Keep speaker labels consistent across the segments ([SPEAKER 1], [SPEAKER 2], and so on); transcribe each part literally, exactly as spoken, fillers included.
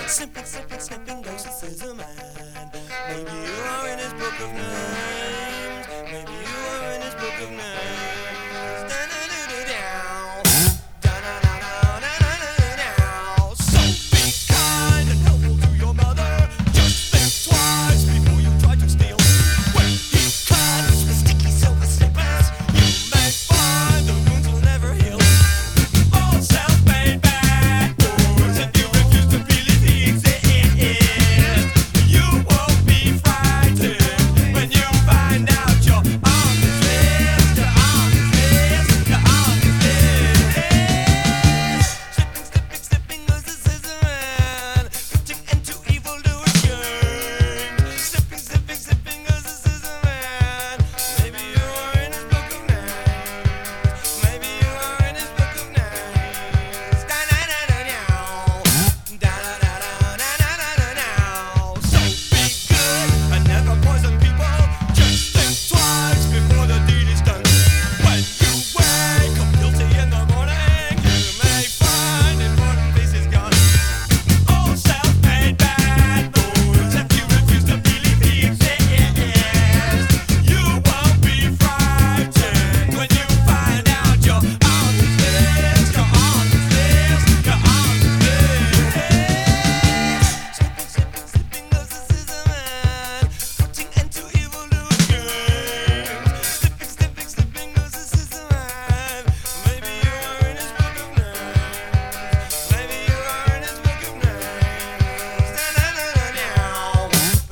[SPEAKER 1] Snipping, snipping, snipping goes the scissor man. Maybe you are in his book of names. Maybe you are in his book of names. Da-da-da-da-dow. Da-da-da-da-da-da-da-dow. So be kind and helpful to your mother. Just think twice before you try to steal. When he comes with sticky silver slippers, you may find the wounds will never heal. All self-made bad boys, if you refuse to believe he exists, you won't be frightened when you find out you're on his list. You're on his list. You're on his list. Slipping, slipping, slipping goes the scissor man, putting end to evildoers' game. Slipping, slipping, slipping goes the scissor man. Maybe you are in his book of names. Maybe you are in his book of names. Da-da-da-da-dow. Da-da-da-da-da-da-da-dow. So be good and never poison people. Just think twice before the deed is done. When you wake up guilty in the morning, you may find important pieces gone. All self-made bad boys, if you refuse to believe he exists, you won't be frightened when you find out you're on his list. You're on his list. You're on his list. Slipping, slipping, slipping goes the scissor man, putting end to evildoers' games. Slipping, slipping, slipping goes the scissor man. Maybe you are in his book of names. Maybe you are in his book of names. Da-da-da-da-dow.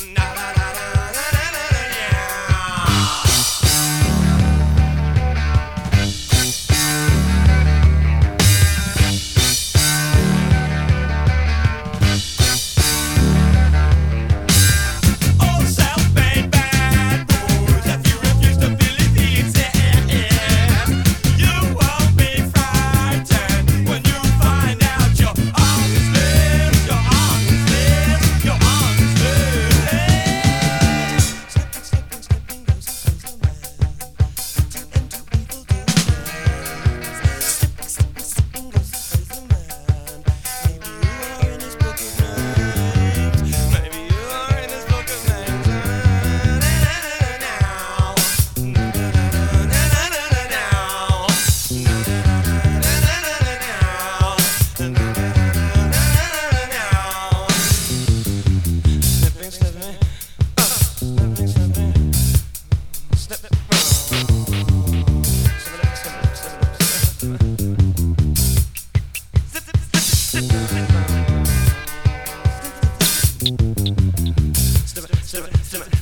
[SPEAKER 1] All self-made bad boys, if you refuse to believe he exists, you won't be frightened when you find out you're on his list. You're on his list. You're on his list. Slipping, slipping, slipping goes the scissor man, putting end to evildoers' games. Slipping, slipping, slipping goes the scissor man. Maybe you are in his book of names. Maybe you are in his book of names. Da-da-da-da-dow. Da-da-da-da-da-dow. Da-da-da-da-da-dow. Slipping, slipping. Uh, slipping, slipping. Slip it. Slip it, slip it, slip it, slip it. Slip it, slip it, slip it, slip it. Slip it, slip it, slip it.